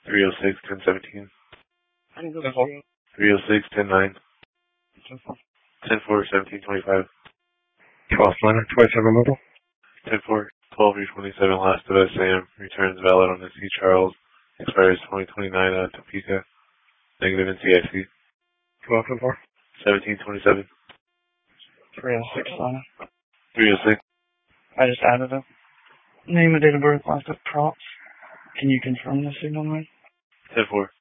306, 1017. I can go to 4. 306, 109. 10-4, 1725. 27 mobile. 10-4, 12-27, last of SAM. Returns valid on the C. Charles. Expires 2029 Topeka. Negative in CIC. 12-4. 1727. 306, Lana. 306. I just added it. Name and date of birth, last of props. Can you confirm this signal line? 10-4.